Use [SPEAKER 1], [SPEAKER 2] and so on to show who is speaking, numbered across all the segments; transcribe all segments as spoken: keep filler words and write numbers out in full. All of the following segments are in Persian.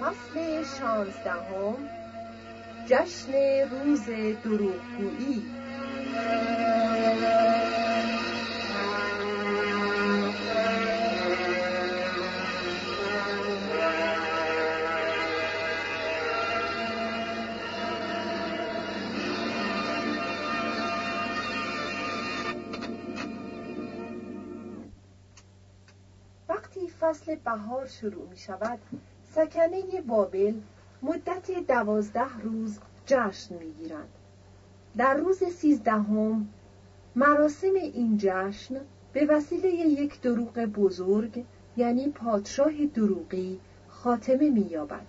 [SPEAKER 1] فصل شانزدهم، جشن روز دروغگویی. وقتی فصل بهار شروع می شود، سکنه بابل مدت دوازده روز جشن می گیرند. در روز سیزدهم مراسم این جشن به وسیله یک دروغ بزرگ، یعنی پادشاه دروغی، خاتمه می یابد.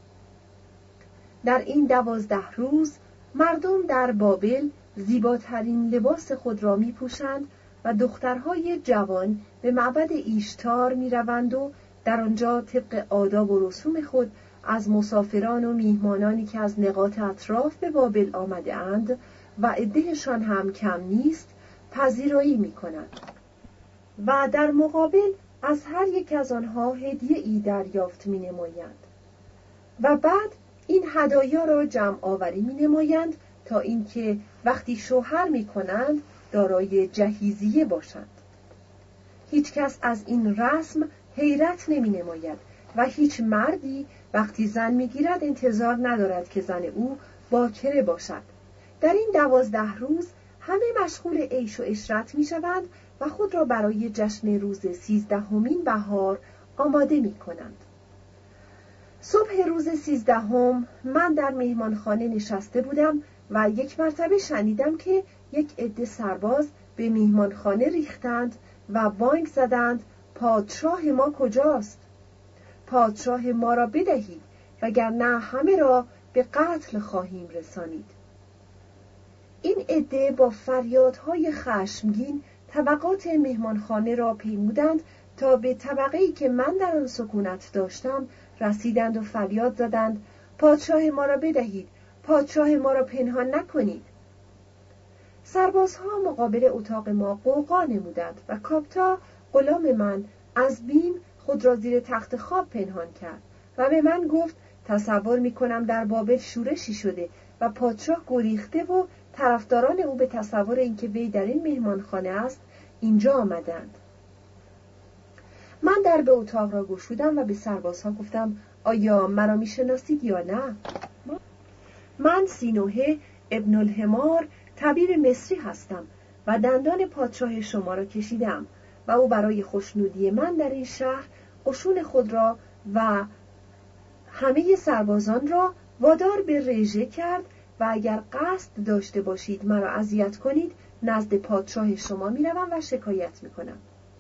[SPEAKER 1] در این دوازده روز مردم در بابل زیباترین لباس خود را می پوشند و دخترهای جوان به معبد ایشتار می روند و در آنجا طبق آداب و رسوم خود از مسافران و میهمانانی که از نقاط اطراف به بابل آمده اند و عدهشان هم کم نیست پذیرایی می کنند و در مقابل از هر یک از آنها هدیه ای دریافت می نمایند و بعد این هدایا را جمع آوری می نمایند تا اینکه وقتی شوهر می کنند دارای جهیزیه باشند. هیچ کس از این رسم حیرت نمی نماید و هیچ مردی وقتی زن می گیرد انتظار ندارد که زن او باکره باشد. در این دوازده روز همه مشغول عیش و عشرت می شوند و خود را برای جشن روز سیزدهمین بهار آماده می کنند. صبح روز سیزدهم من در مهمانخانه نشسته بودم و یک مرتبه شنیدم که یک عده سرباز به میهمانخانه ریختند و بانگ زدند پادشاه ما کجاست؟ پادشاه ما را بدهید وگرنه همه را به قتل خواهیم رسانید. این عده با فریادهای خشمگین طبقات مهمانخانه را پیمودند تا به طبقه‌ای که من در آن سکونت داشتم رسیدند و فریاد زدند پادشاه ما را بدهید، پادشاه ما را پنهان نکنید. سربازها مقابل اتاق ما غوغا نمودند و کاپتا غلام من از بیم خود را زیر تخت خواب پنهان کرد و به من گفت تصور می‌کنم در بابل شورشی شده و پادشاه گریخته و طرفداران او به تصور اینکه وی در این مهمانخانه است اینجا آمدند. من در به اتاق را گشودم و به سربازها گفتم آیا مرا می‌شناسید یا نه؟ من سینوهه ابن الحمار طبیب مصری هستم و دندان پادشاه شما را کشیدم و او برای خوشنودی من در این شهر قشون خود را و همه سربازان را وادار به رژه کرد و اگر قصد داشته باشید مرا اذیت کنید نزد پادشاه شما میروم و شکایت میکنم.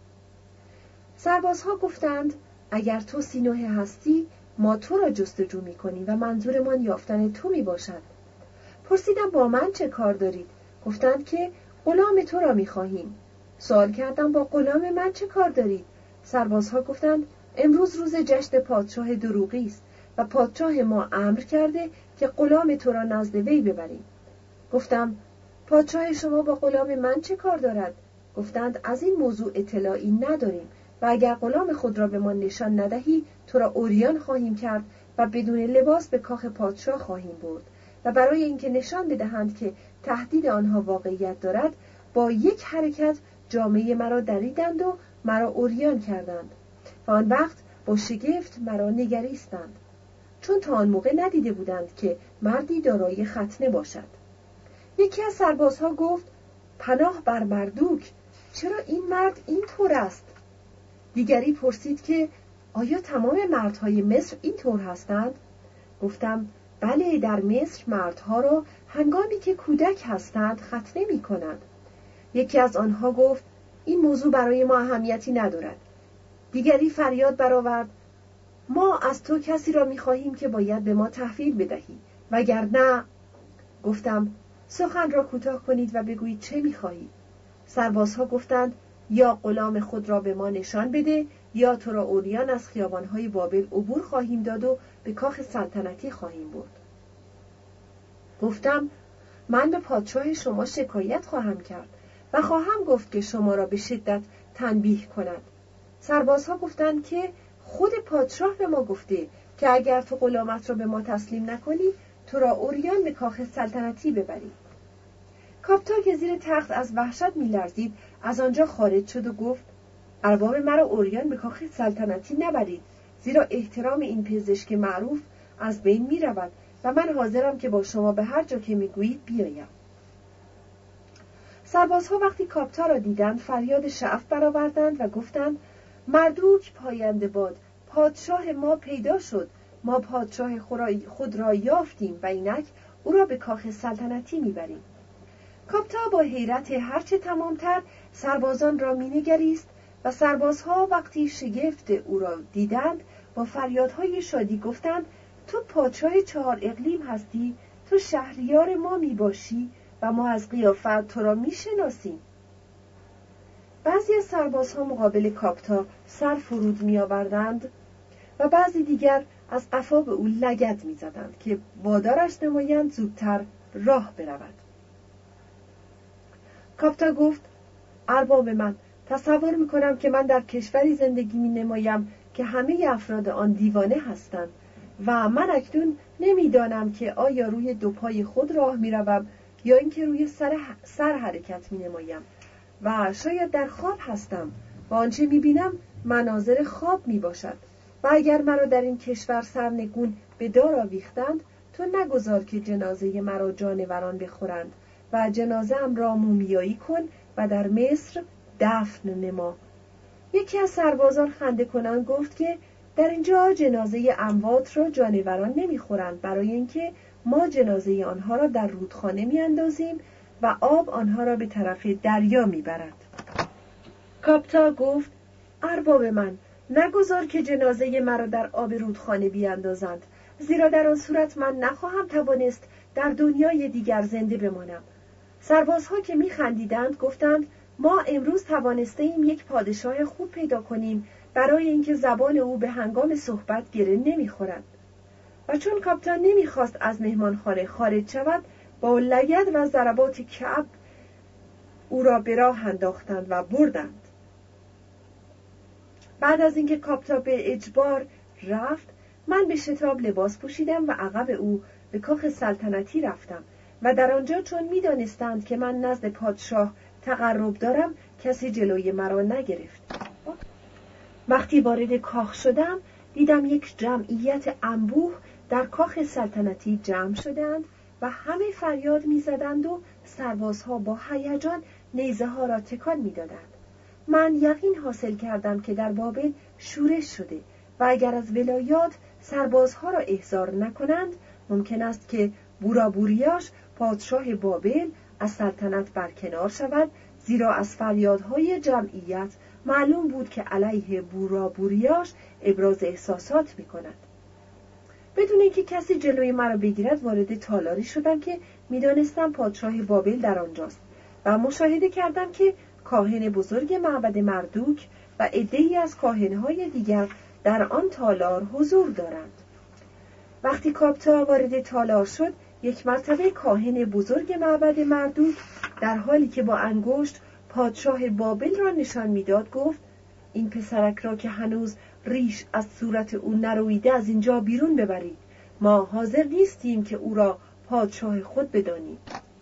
[SPEAKER 1] سربازها گفتند اگر تو سینوهه هستی ما تو را جستجو میکنیم و منظورمان یافتن تو میباشد. پرسیدم با من چه کار دارید؟ گفتند که غلام تو را میخواهیم. سوال کردم با غلام من چه کار دارید؟ سربازها گفتند امروز روز جشن پادشاه دروغی است و پادشاه ما امر کرده که غلام تو را نزد وی ببریم. گفتم پادشاه شما با غلام من چه کار دارد؟ گفتند از این موضوع اطلاعی نداریم و اگر غلام خود را به ما نشان ندهی تو را عریان خواهیم کرد و بدون لباس به کاخ پادشاه خواهیم برد و برای اینکه نشان بدهند که تهدید آنها واقعیت دارد با یک حرکت جامعه مرا دریدند و مرا عریان کردند و آن وقت با شگفت مرا نگریستند چون تا آن موقع ندیده بودند که مردی دارای ختنه باشد. یکی از سربازها گفت پناه بر مردوک، چرا این مرد این طور است؟ دیگری پرسید که آیا تمام مردهای مصر این طور هستند؟ گفتم بله، در مصر مردها را هنگامی که کودک هستند ختنه می کنند. یکی از آنها گفت این موضوع برای ما اهمیتی ندارد. دیگری فریاد برآورد ما از تو کسی را می خواهیم که باید به ما تحویل بدهی وگرنه. گفتم سخن را کوتاه کنید و بگویید چه می خواهید. سربازها گفتند یا غلام خود را به ما نشان بده یا تو را عریان از خیابانهای بابل عبور خواهیم داد و به کاخ سلطنتی خواهیم برد. گفتم من به پادشاه شما شکایت خواهم کرد و خواهم گفت که شما را به شدت تنبیه کند. سربازها گفتند که خود پادشاه به ما گفته که اگر تو غلامت را به ما تسلیم نکنی تو را اوریان به کاخ سلطنتی ببریم. کاپتا که زیر تخت از وحشت می‌لرزید از آنجا خارج شد و گفت ارباب مرا اوریان به کاخ سلطنتی نبرید، زیرا احترام این پزشک معروف از بین می‌رود و من حاضرم که با شما به هر جا که می‌گویید بیایم. سربازها وقتی کاپتا را دیدند فریاد شعف برآوردند و گفتند مردوک پاینده باد، پادشاه ما پیدا شد، ما پادشاه خود را یافتیم و اینک او را به کاخ سلطنتی میبریم. کاپتا با حیرت هرچه تمامتر سربازان را مینگریست و سربازها وقتی شگفت او را دیدند با فریادهای شادی گفتند تو پادشاه چهار اقلیم هستی، تو شهریار ما میباشی و ما از قیافت تو را میشناسیم. بعضی از سربازها مقابل کاپتا سر فرود میآوردند و بعضی دیگر از قفا به او لگد میزدند که وادارش نمایند زودتر راه برود. کاپتا گفت ارباب من، تصور میکنم که من در کشوری زندگی می نمایم که همه افراد آن دیوانه هستند و من اکنون نمیدانم که آیا روی دو پای خود راه میروم یا اینکه روی سر, سر حرکت می نمایم و شاید در خواب هستم و آنچه می بینم مناظر خواب می باشد و اگر مرا در این کشور سرنگون به دار آویختند تو نگذار که جنازه مرا جانوران بخورند و جنازه ام را مومیایی کن و در مصر دفن نما. یکی از سربازان خنده کنان گفت که در اینجا جنازه اموات را جانوران نمیخورند، برای اینکه ما جنازه آنها را در رودخانه میاندازیم و آب آنها را به طرف دریا میبرد. کاپتا گفت ارباب من، نگذار که جنازه مرا در آب رودخانه بیاندازند، زیرا در آن صورت من نخواهم توانست در دنیای دیگر زنده بمانم. سربازها که میخندیدند گفتند ما امروز توانسته ایم یک پادشاه خوب پیدا کنیم برای اینکه زبان او به هنگام صحبت گره نمیخورد. و چون کاپتا نمیخواست از مهمانخانه خارج شود با لگد و ضربات کعب او را به راه انداختند و بردند. بعد از اینکه کاپتا به اجبار رفت من به شتاب لباس پوشیدم و عقب او به کاخ سلطنتی رفتم و در آنجا چون میدانستند که من نزد پادشاه تقرب دارم کسی جلوی مرا نگرفت. وقتی وارد کاخ شدم دیدم یک جمعیت انبوه در کاخ سلطنتی جمع شدند و همه فریاد می‌زدند و سربازها با هیجان نیزه ها را تکان می‌دادند. من یقین حاصل کردم که در بابل شورش شده و اگر از ولایات سربازها را احضار نکنند ممکن است که بورابوریاش پادشاه بابل از سلطنت برکنار شود، زیرا از فریادهای جمعیت معلوم بود که علیه بورابوریاش ابراز احساسات می‌کند. بدون اینکه کسی جلوی مرا بگیرد وارد تالاری شدم که می‌دانستم پادشاه بابل در آنجاست و مشاهده کردم که کاهن بزرگ معبد مردوک و عده‌ای از کاهن‌های دیگر در آن تالار حضور دارند. وقتی کاپتا وارد تالار شد یک مرتبه کاهن بزرگ معبد مردوک در حالی که با انگشت پادشاه بابل را نشان میداد گفت این پسرک را که هنوز ریش از صورت او نرویده از اینجا بیرون ببرید، ما حاضر نیستیم که او را پادشاه خود بدانیم.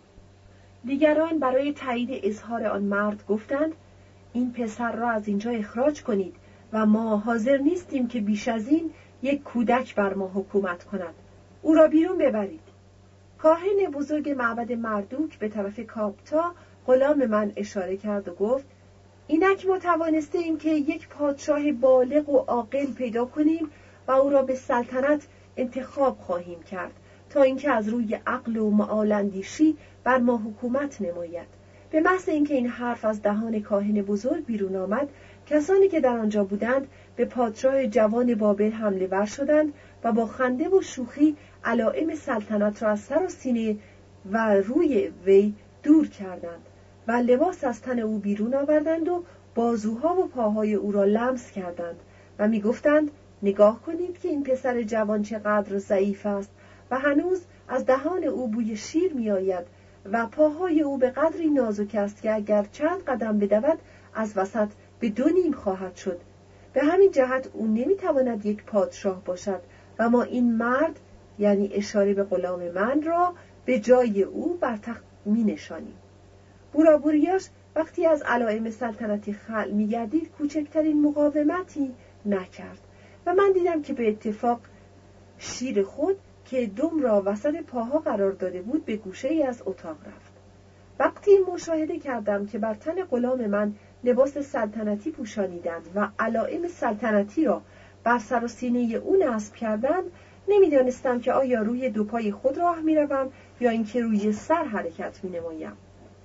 [SPEAKER 1] دیگران برای تایید اظهار آن مرد گفتند این پسر را از اینجا اخراج کنید و ما حاضر نیستیم که بیش از این یک کودک بر ما حکومت کند، او را بیرون ببرید. کاهن بزرگ معبد مردوک به طرف کاپتا غلام من اشاره کرد و گفت اینک ما توانسته ایم که یک پادشاه بالغ و عاقل پیدا کنیم و او را به سلطنت انتخاب خواهیم کرد تا اینکه از روی عقل و معالاندیشی بر ما حکومت نماید. به محض اینکه این حرف از دهان کاهن بزرگ بیرون آمد کسانی که در آنجا بودند به پادشاه جوان بابل حمله ور شدند و با خنده و شوخی علائم سلطنت را از سر و سینه و روی وی دور کردند و لباس از تن او بیرون آوردند و بازوها و پاهای او را لمس کردند و می گفتند نگاه کنید که این پسر جوان چقدر ضعیف است و هنوز از دهان او بوی شیر می آید و پاهای او به قدری نازک است که اگر چند قدم بدود از وسط به دو نیم خواهد شد. به همین جهت او نمی تواند یک پادشاه باشد و ما این مرد، یعنی اشاره به غلام من، را به جای او بر تخت می نشانیم. بورابوریاش وقتی از علائم سلطنتی خلع می گردید کوچکترین مقاومتی نکرد و من دیدم که به اتفاق شیر خود که دم را وسط پاها قرار داده بود به گوشه ای از اتاق رفت. وقتی مشاهده کردم که بر تن غلام من لباس سلطنتی پوشانیدند و علائم سلطنتی را بر سر و سینه او نصب کردند، نمیدانستم که آیا روی دو پای خود راه میروم یا اینکه روی سر حرکت مینمایم.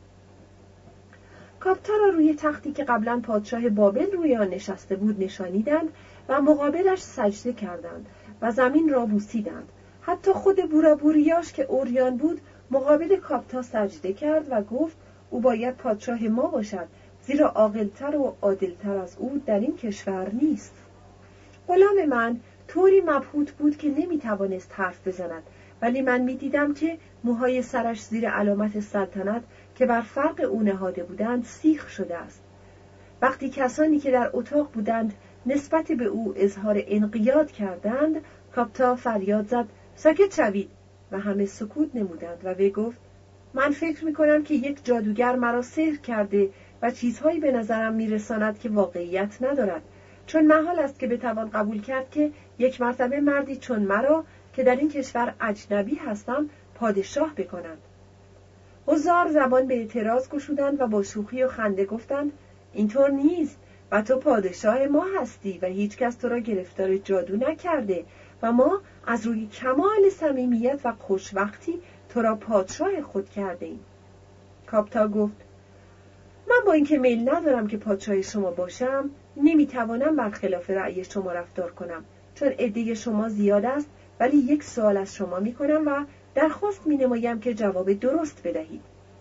[SPEAKER 1] کاپتا را روی تختی که قبلا پادشاه بابل روی آن نشسته بود نشانیدند و مقابلش سجده کردند و زمین را بوسیدند. حتی خود بورابوریاش که عریان بود مقابل کاپتا سجده کرد و گفت او باید پادشاه ما باشد، زیرا عاقل‌تر و عادل‌تر از او در این کشور نیست. غلام من طوری مبهوت بود که نمیتوانست حرف بزند، ولی من میدیدم که موهای سرش زیر علامت سلطنت که بر فرق او نهاده بودند سیخ شده است. وقتی کسانی که در اتاق بودند نسبت به او اظهار انقیاد کردند، کاپتا فریاد زد ساکت شوید و همه سکوت نمودند و وی گفت من فکر میکنم که یک جادوگر مرا سحر کرده و چیزهایی به نظرم میرساند که واقعیت ندارد، چون محال است که بتوان قبول کرد که یک مرتبه مردی چون مرا که در این کشور اجنبی هستم پادشاه بکنند. حضار زبان به اعتراض گشودند و با شوخی و خنده گفتند اینطور نیست و تو پادشاه ما هستی و هیچ کس تو را گرفتار جادو نکرده و ما از روی کمال صمیمیت و خوشوقتی تو را پادشاه خود کرده ایم. کاپتا گفت من با اینکه میل ندارم که پادشاه شما باشم نمیتوانم برخلاف رأی شما رفتار کنم، چون عده شما زیاد است، ولی یک سوال از شما میکنم و درخواست مینمایم که جواب درست بدهید.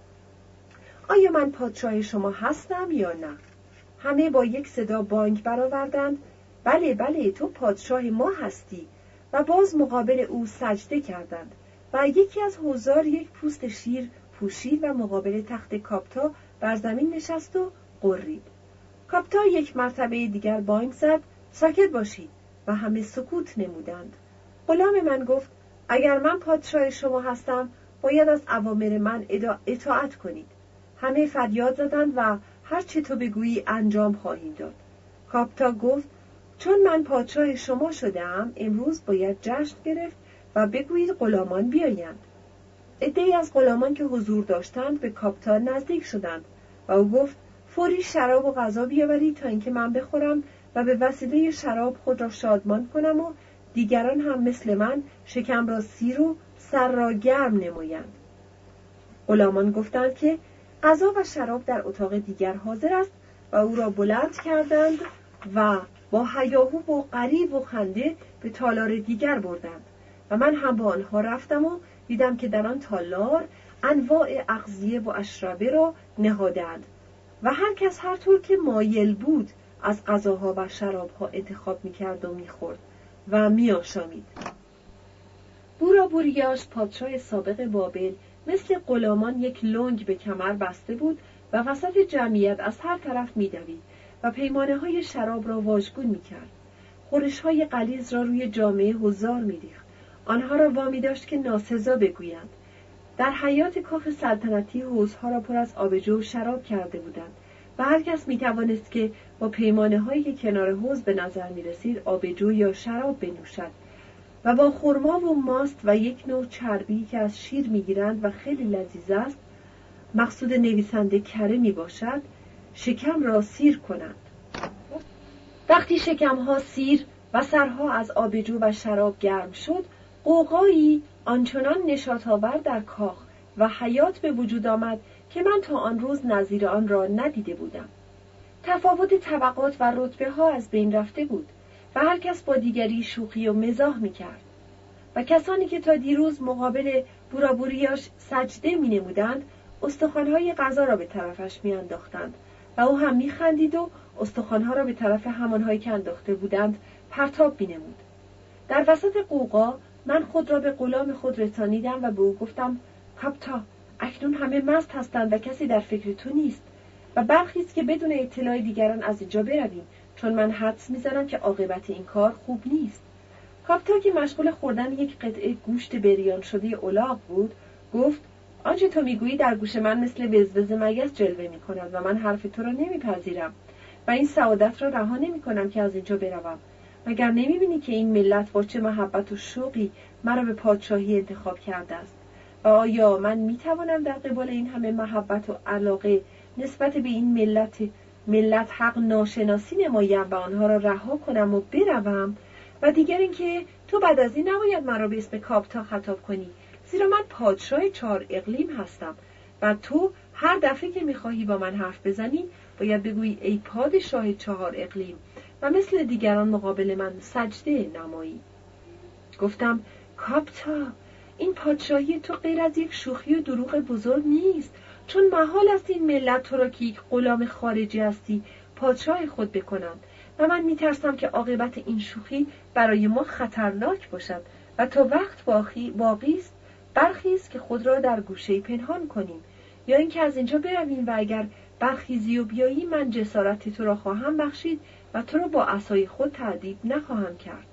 [SPEAKER 1] آیا من پادشاه شما هستم یا نه؟ همه با یک صدا بانگ برآوردند بله بله تو پادشاه ما هستی و باز مقابل او سجده کردند و یکی از حضار یک پوست شیر پوشید و مقابل تخت کاپتا بر زمین نشست و غرید. کاپتا یک مرتبه دیگر بانگ زد ساکت باشید و همه سکوت نمودند. غلام من گفت اگر من پادشاه شما هستم باید از اوامر من اطاعت کنید. همه فریاد زدند و هر چه تو بگویی انجام خواهیم داد. کاپتا گفت چون من پادشاه شما شدم امروز باید جشن گرفت و بگویید غلامان بیایند. عده‌ای از غلامان که حضور داشتند به کاپتا نزدیک شدند و او گفت فوری شراب و غذا بیاورید تا اینکه من بخورم و به وسیله شراب خود را شادمان کنم و دیگران هم مثل من شکم را سیر و سر را گرم نمایند. غلامان گفتند که غذا و شراب در اتاق دیگر حاضر است و او را بلند کردند و با هیاهو و غریو و خنده به تالار دیگر بردند و من هم با آنها رفتم و دیدم که در آن تالار انواع اغذیه و اشربه را نهادند و هر کس هر طور که مایل بود از غذاها و شرابها انتخاب می‌کرد و می‌خورد و می‌آشامید. بورابوریاش پادشاه سابق بابل مثل غلامان یک لنگ به کمر بسته بود و وسط جمعیت از هر طرف می‌دوید و پیمانه‌های شراب را واژگون می‌کرد. خورش‌های غلیظ را روی جامعه حضار می‌ریخت. آنها را وامی داشت که ناسزا بگویند. در حیاط کاخ سلطنتی حوضها را پر از آبجو و شراب کرده بودند و هر کس می‌توانست که با پیمانه‌هایی که کنار حوض به نظر می‌رسید آبجو یا شراب بنوشد و با خرما و ماست و یک نوع چربی که از شیر می‌گیرند و خیلی لذیذ است، مقصود نویسنده کره می‌باشد، شکم را سیر کنند. وقتی شکم‌ها سیر و سرها از آبجو و شراب گرم شد، غوغایی آنچنان نشاط‌آور در کاخ و حیات به وجود آمد که من تا آن روز نظیر آن را ندیده بودم. تفاوت طبقات و رتبه‌ها از بین رفته بود و هر کس با دیگری شوخی و مزاح می‌کرد و کسانی که تا دیروز مقابل بورابوریاش سجده می‌نمودند استخوان‌های غذا را به طرفش می‌انداختند و او هم می‌خندید و استخوان‌ها را به طرف همان‌هایی که انداخته بودند پرتاب می‌نمود. در وسط غوغا من خود را به غلام خود رسانیدم و به او گفتم کاپتا اکنون همه مست هستند و کسی در فکر تو نیست و برخیز که بدون اطلاع دیگران از اینجا برویم، چون من حدس می‌زنم که عاقبت این کار خوب نیست. کاپتا که مشغول خوردن یک قطعه گوشت بریان شده الاغ بود گفت آنچه تو میگویی در گوش من مثل وزوز مگس جلوه میکند و من حرف تو را نمیپذیرم و این سعادت را رها نمیکنم که از اینجا بروم. مگر نمیبینی که این ملت با چه محبت و شوقی مرا به پادشاهی انتخاب کرده است و آیا من میتوانم در قبال این همه محبت و علاقه نسبت به این ملت ملت حق ناشناسی نمایم و آنها را رها کنم و بروم؟ و دیگر اینکه تو بعد از این نباید مرا به اسم کاپتا خطاب کنی، زیرا من پادشاه چهار اقلیم هستم و تو هر دفعه که میخواهی با من حرف بزنی باید بگویی ای پادشاه چهار اقلیم و مثل دیگران مقابل من سجده نمایی. گفتم کاپتا، این پادشاهی تو غیر از یک شوخی و دروغ بزرگ نیست، چون محال است این ملت تو را که یک غلام خارجی هستی پادشاه خود بکنند و من میترسم که عاقبت این شوخی برای ما خطرناک باشد و تا وقت باقی باقی است برخیز که خود را در گوشه پنهان کنیم، یا اینکه از اینجا برویم و اگر برخیزی و بیایی من جسارت تو را خواهم بخشید و تو را با عصای خود تأدیب نخواهم کرد.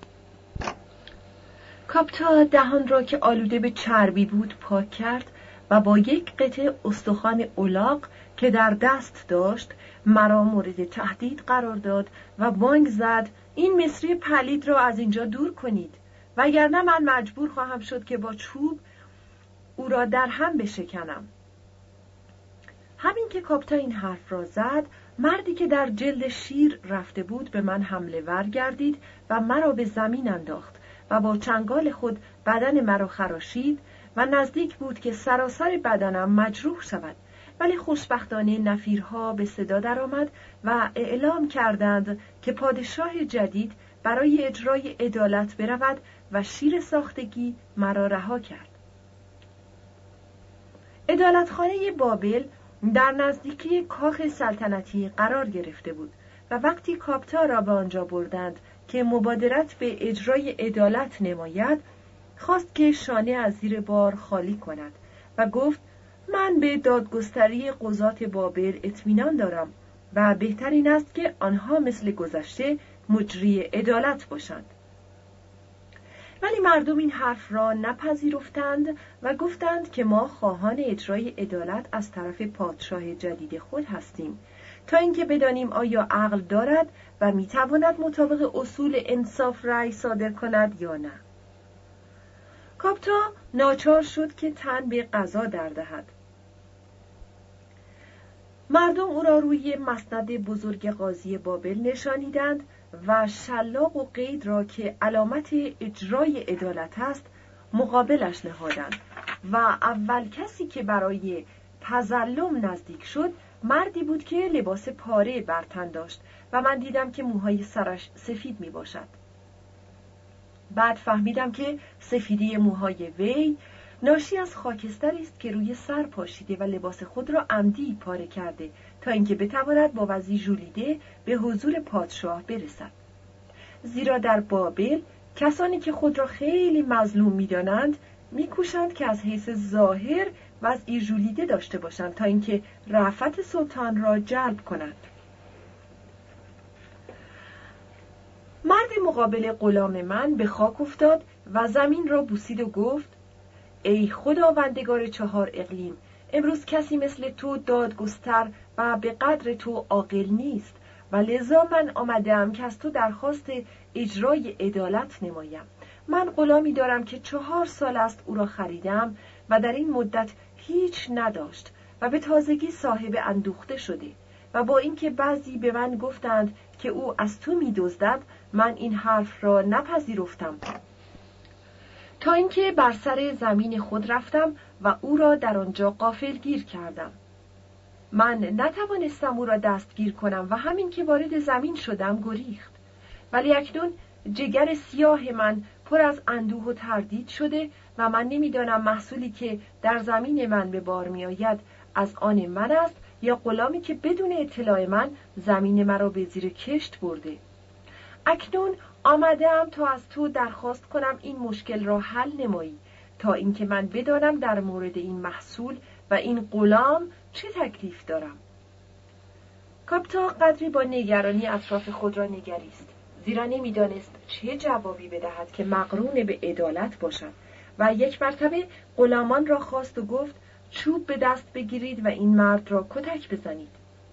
[SPEAKER 1] کاپتا دهان را که آلوده به چربی بود پاک کرد و با یک قطعه استخوان الاغ که در دست داشت مرا مورد تهدید قرار داد و بانگ زد این مصری پلید را از اینجا دور کنید وگرنه من مجبور خواهم شد که با چوب او را در هم بشکنم. همین که کاپتا این حرف را زد، مردی که در جلد شیر رفته بود به من حمله ور گردید و مرا به زمین انداخت و با چنگال خود بدن مرا خراشید و نزدیک بود که سراسر بدنم مجروح شود، ولی خوشبختانه نفیرها به صدا درآمد و اعلام کردند که پادشاه جدید برای اجرای عدالت برود و شیر ساختگی مرا رها کرد. عدالتخانه بابل در نزدیکی کاخ سلطنتی قرار گرفته بود و وقتی کاپتا را به آنجا بردند که مبادرت به اجرای عدالت نماید، خواست که شانه از زیر بار خالی کند و گفت من به دادگستری قضات بابل اطمینان دارم و بهتر این است که آنها مثل گذشته مجری عدالت باشند. ولی مردم این حرف را نپذیرفتند و گفتند که ما خواهان اجرای عدالت از طرف پادشاه جدید خود هستیم تا اینکه بدانیم آیا عقل دارد و میتواند مطابق اصول انصاف رأی صادر کند یا نه. کاپتا ناچار شد که تن به قضا در دهد. مردم او را روی مسند بزرگ قاضی بابل نشانیدند و شلاق و قید را که علامت اجرای عدالت است مقابلش نهادند و اول کسی که برای تظلم نزدیک شد مردی بود که لباس پاره بر تن داشت و من دیدم که موهای سرش سفید می باشد. بعد فهمیدم که سفیدی موهای وی ناشی از خاکستری است که روی سر پاشیده و لباس خود را عمدی پاره کرده تا اینکه بتواند با وضعی ژولیده به حضور پادشاه برسد. زیرا در بابل کسانی که خود را خیلی مظلوم می‌دانند می‌کوشند که از حیث ظاهر وضعی ژولیده داشته باشند تا اینکه رأفت سلطان را جلب کنند. مرد مقابل غلام من به خاک افتاد و زمین را بوسید و گفت ای خداوندگار چهار اقلیم، امروز کسی مثل تو دادگستر و به قدر تو عاقل نیست و لذا من آمدم که از تو درخواست اجرای عدالت نمایم. من غلامی دارم که چهار سال است او را خریدم و در این مدت هیچ نداشت و به تازگی صاحب اندوخته شده و با اینکه بعضی به من گفتند که او از تو می دزدد، من این حرف را نپذیرفتم تا اینکه بر سر زمین خود رفتم و او را در آنجا غافلگیر کردم. من نتوانستم او را دستگیر کنم و همین که وارد زمین شدم گریخت، ولی اکنون جگر سیاه من پر از اندوه و تردید شده و من نمیدانم محصولی که در زمین من به بار می آید از آن من است یا غلامی که بدون اطلاع من زمین مرا به زیر کشت برده. اکنون آمدم تا از تو درخواست کنم این مشکل را حل نمایی تا اینکه من بدانم در مورد این محصول و این غلام چه تکلیف دارم. کاپتا قدری با نگرانی اطراف خود را نگریست. زیرا نمی‌دانست چه جوابی بدهد که مقرون به عدالت باشد و یک مرتبه غلامان را خواست و گفت چوب به دست بگیرید و این مرد را کتک بزنید.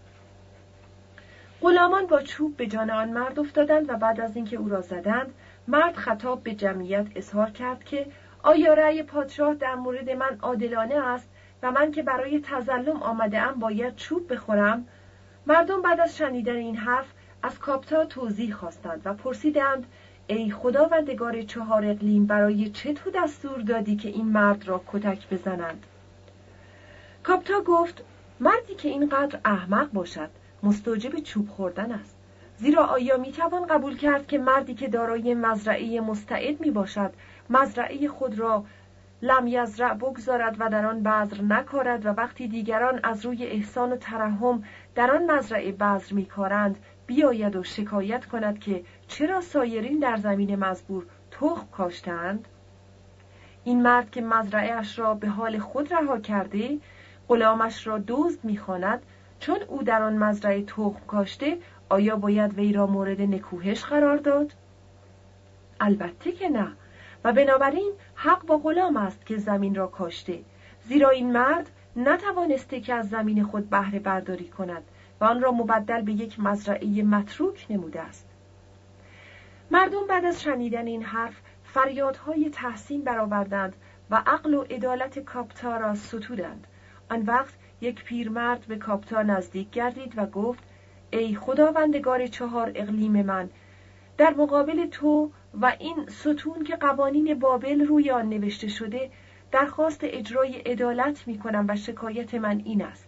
[SPEAKER 1] غلامان با چوب به جان آن مرد افتادند و بعد از اینکه او را زدند، مرد خطاب به جمعیت اظهار کرد که آیا رأی پادشاه در مورد من عادلانه است و من که برای تظلم آمده‌ام باید چوب بخورم؟ مردم بعد از شنیدن این حرف از کاپتا توضیح خواستند و پرسیدند ای خداوندگار چهار اقلیم، برای چه تو دستور دادی که این مرد را کتک بزنند؟ کاپتا گفت مردی که اینقدر احمق باشد مستوجب چوب خوردن است، زیرا آیا میتوان قبول کرد که مردی که دارای مزرعه مستعد می باشد مزرعه خود را لم یزرع بگذارد و در آن بذر نکارد و وقتی دیگران از روی احسان و ترحم در آن مزرعه بذر میکارند بیاید و شکایت کند که چرا سایرین در زمین مزبور تخم کاشتند؟ این مرد که مزرعه‌اش را به حال خود رها کرده، غلامش را دزد می‌خواند چون او در آن مزرعه تخم کاشته، آیا باید وی را مورد نکوهش قرار داد؟ البته که نه، و بنابراین حق با غلام است که زمین را کاشته، زیرا این مرد نتوانسته که از زمین خود بهره برداری کند و آن را مبدل به یک مزرعه متروک نموده است. مردم بعد از شنیدن این حرف فریادهای تحسین برآوردند و عقل و عدالت کاپتا را ستودند. آن وقت یک پیرمرد به کاپتا نزدیک گردید و گفت ای خداوندگار چهار اقلیم من، در مقابل تو و این ستون که قوانین بابل روی آن نوشته شده درخواست اجرای عدالت می کنم و شکایت من این است.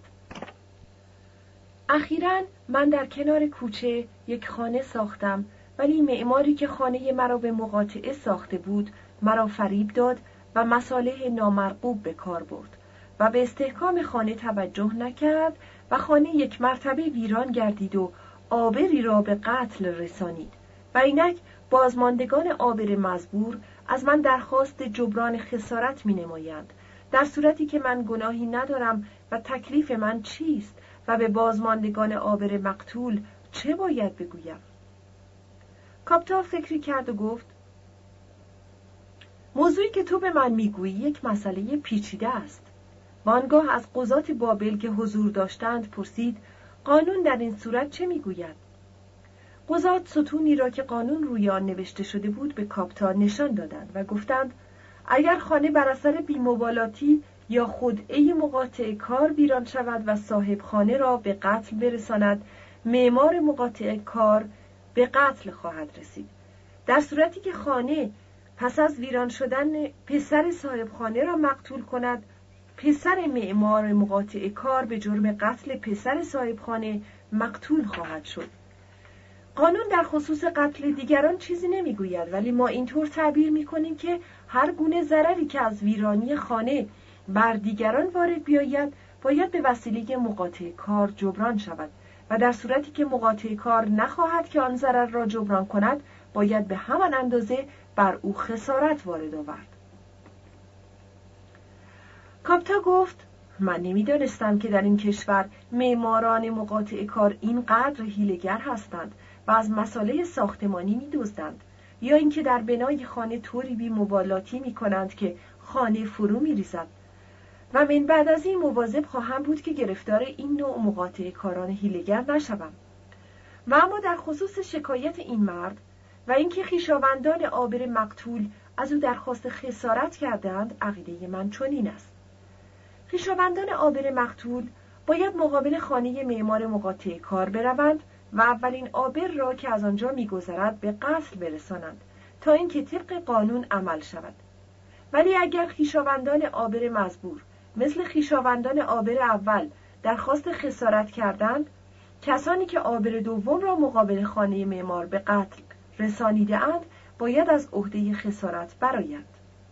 [SPEAKER 1] اخیراً من در کنار کوچه یک خانه ساختم، ولی معماری که خانه مرا به مقاطعه ساخته بود مرا فریب داد و مصالح نامرغوب به کار برد و به استحکام خانه توجه نکرد و خانه یک مرتبه ویران گردید و آبری را به قتل رسانید و اینک بازماندگان آبر مزبور از من درخواست جبران خسارت می نمایند، در صورتی که من گناهی ندارم و تکلیف من چیست و به بازماندگان آبر مقتول چه باید بگویم؟ کاپتا فکری کرد و گفت موضوعی که تو به من میگویی یک مسئله پیچیده است. و آنگاه از قضات بابل که حضور داشتند پرسید قانون در این صورت چه میگوید؟ قضات ستونی را که قانون روی آن نوشته شده بود به کاپتا نشان دادند و گفتند اگر خانه بر اثر بی‌مبالاتی یا خدعه مقاطع کار ویران شود و صاحب خانه را به قتل برساند، معمار مقاطع کار به قتل خواهد رسید. در صورتی که خانه پس از ویران شدن پسر صاحب خانه را مقتول کند، پسر معمار مقاطع کار به جرم قتل پسر صاحب خانه مقتول خواهد شد. قانون در خصوص قتل دیگران چیزی نمیگوید، ولی ما اینطور تعبیر میکنیم که هر گونه ضرری که از ویرانی خانه بر دیگران وارد بیاید باید به وسیله مقاطع کار جبران شود و در صورتی که مقاطع کار نخواهد که آن ضرر را جبران کند باید به همان اندازه بر او خسارت وارد آورد. کاپتا گفت من نمیدانستم که در این کشور معماران مقاطع کار اینقدر حیله‌گر هستند و از مسائل ساختمانی می‌دزدند، یا اینکه در بنای خانه طوری بی مبالاتی می‌کنند که خانه فرو می‌ریزد. و من بعد از این مواظب خواهم بود که گرفتار این نوع مقاطع کاران حیله‌گر نشوم. و اما در خصوص شکایت این مرد و اینکه خویشاوندان آبر مقتول از او درخواست خسارت کردند، عقیده من چنین است: خویشاوندان آبر مقتول باید مقابل خانه معمار مقاطع کار بروند و اولین آبر را که از آنجا می‌گذرد به قتل برسانند تا اینکه طبق قانون عمل شود. ولی اگر خویشاوندان آبر مزبور مثل خویشاوندان آبر اول درخواست خسارت کردند، کسانی که آبر دوم را مقابل خانه معمار به قتل رسانیده اند باید از عهده خسارت برآیند.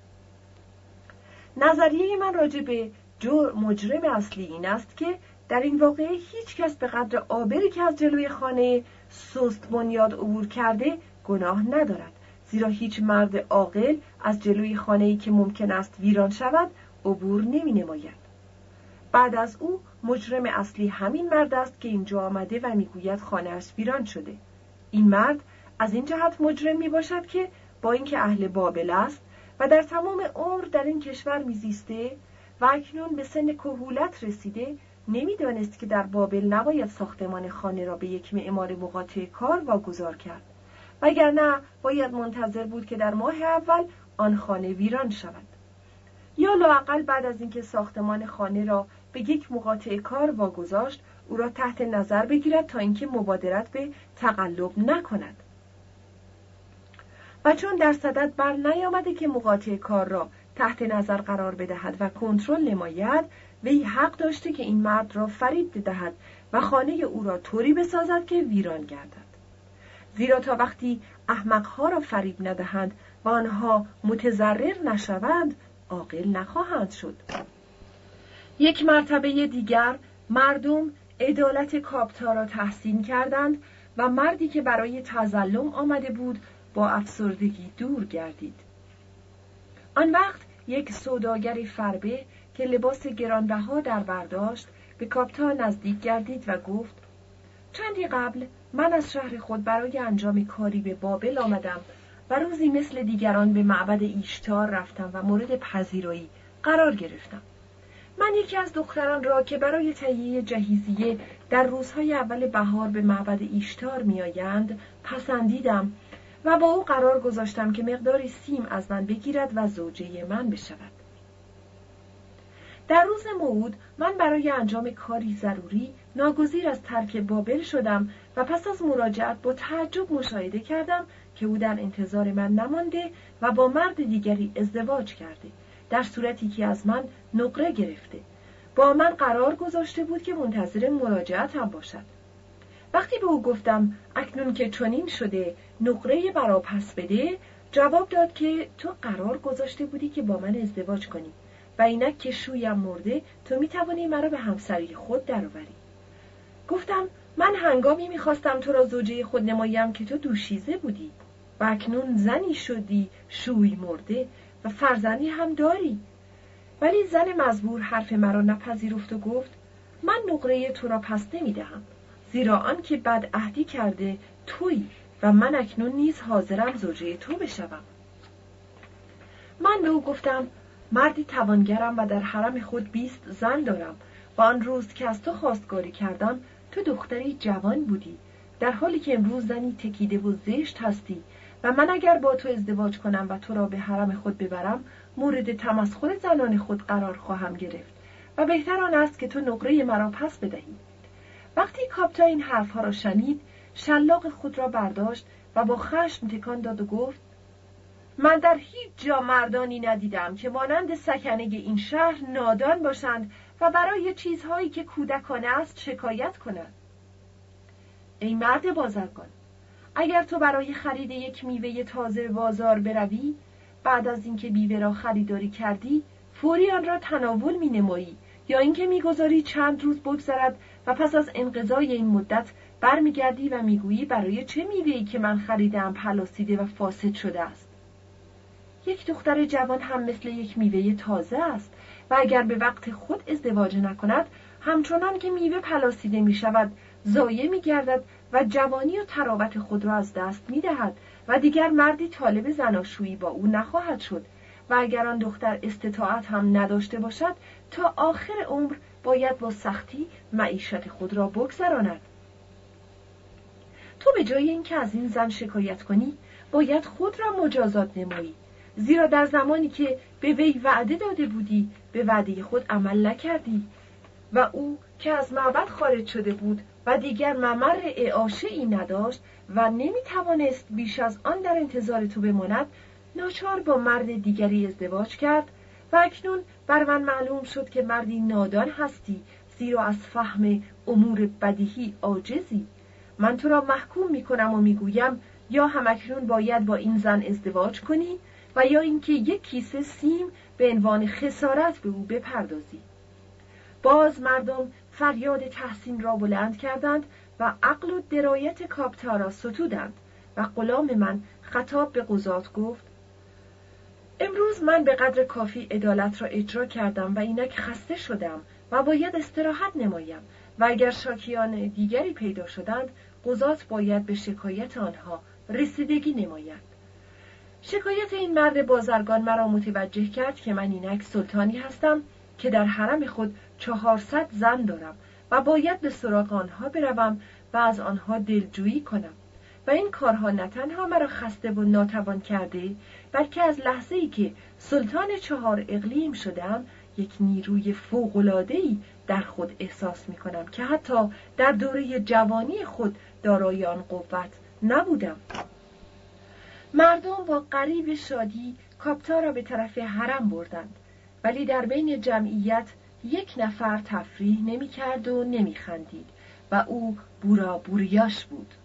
[SPEAKER 1] نظریه من راجع به جو مجرم اصلی این است که در این واقعه هیچ کس به قدر آبری که از جلوی خانه سست بنیاد عبور کرده گناه ندارد، زیرا هیچ مرد عاقل از جلوی خانه‌ای که ممکن است ویران شود عبور نمی نماید. بعد از او مجرم اصلی همین مرد است که اینجا آمده و میگوید خانه‌اش ویران شده. این مرد از این جهت مجرم می باشد که با اینکه اهل بابل است و در تمام عمر در این کشور میزیسته و اکنون به سن کهولت رسیده، نمیدانست که در بابل نباید ساختمان خانه را به یک معمار مقاطع کار واگذار کرد، وگرنه باید منتظر بود که در ماه اول آن خانه ویران شود، یا لااقل بعد از اینکه ساختمان خانه را به یک مقاطع کار واگذاشت او را تحت نظر بگیرد تا اینکه مبادرت به تقلب نکند. و چون در صدد بر نیامده که مقاطع کار را تحت نظر قرار بدهد و کنترل نماید، وی حق داشته که این مرد را فریب بدهد و خانه او را طوری بسازد که ویران گردد. زیرا تا وقتی احمقها را فریب ندهند و آنها متضرر نشوند، عاقل نخواهند شد. یک مرتبه دیگر مردم عدالت کاپتا را تحسین کردند و مردی که برای تظلم آمده بود با افسردگی دور گردید. آن وقت یک سوداگر فربه که لباس گرانبها در برداشت به کاپتا نزدیک گردید و گفت: چندی قبل من از شهر خود برای انجام کاری به بابل آمدم و روزی مثل دیگران به معبد ایشتار رفتم و مورد پذیرایی قرار گرفتم. من یکی از دختران را که برای تهیه جهیزیه در روزهای اول بهار به معبد ایشتار میآیند پسندیدم و با او قرار گذاشتم که مقداری سیم از من بگیرد و زوجه من بشود. در روز موعود من برای انجام کاری ضروری ناگزیر از ترک بابل شدم و پس از مراجعت با تعجب مشاهده کردم که او در انتظار من نمانده و با مرد دیگری ازدواج کرده، در صورتی که از من نقره گرفته. با من قرار گذاشته بود که منتظر مراجعتم باشد. وقتی به او گفتم اکنون که چنین شده نقره برا پس بده، جواب داد که تو قرار گذاشته بودی که با من ازدواج کنی و اینک که شویم مرده تو میتوانی مرا به همسری خود درآوری. گفتم من هنگامی میخواستم تو را زوجه خود نمایم که تو دوشیزه بودی و اکنون زنی شدی شوی مرده و فرزندی هم داری. ولی زن مزبور حرف مرا نپذیرفت و گفت من نقره تو را پس نمیدهم، زیرا آن که بد عهدی کرده تویی و من اکنون نیز حاضرم زوجه تو بشوم. من به او گفتم مردی توانگرم و در حرم خود بیست زن دارم و آن روز که از تو خواستگاری کردم تو دختری جوان بودی، در حالی که امروز زنی تکیده و زشت هستی و من اگر با تو ازدواج کنم و تو را به حرم خود ببرم مورد تمسخر زنان خود قرار خواهم گرفت و بهتر آن است که تو نقره مرا پس بدهی. وقتی کاپتا این حرفها را شنید شلاق خود را برداشت و با خشم تکان داد و گفت من در هیچ جا مردانی ندیدم که مانند سکنه این شهر نادان باشند و برای چیزهایی که کودکانه است شکایت کنند. ای مرد بازرگان، اگر تو برای خرید یک میوه تازه بازار بروی، بعد از اینکه میوه را خریداری کردی فوری آن را تناول می نمایی یا اینکه میگذاری چند روز بگذرد و پس از انقضای این مدت برمیگردی و میگویی برای چه میوه‌ای که من خریدم پلاسیده و فاسد شده است؟ یک دختر جوان هم مثل یک میوه تازه است و اگر به وقت خود ازدواج نکند همچنان که میوه پلاسیده می شود ضایع می گردد و جوانی و تراوت خود را از دست می دهد و دیگر مردی طالب زناشویی با او نخواهد شد و اگر آن دختر استطاعت هم نداشته باشد تا آخر عمر باید با سختی معیشت خود را بگذراند. تو به جای اینکه از این زن شکایت کنی باید خود را مجازات نمایی، زیرا در زمانی که به وی وعده داده بودی به وعده خود عمل نکردی و او که از معبد خارج شده بود و دیگر ممر اعاشه‌ای نداشت و نمیتوانست بیش از آن در انتظار تو بماند ناچار با مرد دیگری ازدواج کرد و اکنون بر من معلوم شد که مردی نادان هستی، زیرا از فهم امور بدیهی عاجزی. من تو را محکوم میکنم و میگویم یا همکنون باید با این زن ازدواج کنی و یا اینکه یک کیسه سیم به عنوان خسارت به او بپردازی. باز مردم فریاد تحسین را بلند کردند و عقل و درایت کاپتا را ستودند و غلام من خطاب به قضات گفت امروز من به قدر کافی عدالت را اجرا کردم و اینک خسته شدم و باید استراحت نمایم و اگر شاکیان دیگری پیدا شدند قضات باید به شکایت آنها رسیدگی نماید. شکایت این مرد بازرگان مرا متوجه کرد که من اینک سلطانی هستم که در حرم خود چهارصد زن دارم و باید به سراغ آنها بروم و از آنها دلجویی کنم و این کارها نه تنها مرا خسته و ناتوان کرده، بلکه از لحظه‌ای که سلطان چهار اقلیم شدم یک نیروی فوق‌العاده‌ای در خود احساس می‌کنم که حتی در دوره جوانی خود دارای آن قوت نبودم. مردم با غریو شادی کاپتا را به طرف حرم بردند، ولی در بین جمعیت یک نفر تفریح نمی‌کرد و نمی‌خندید و او بورا بوریاش بود.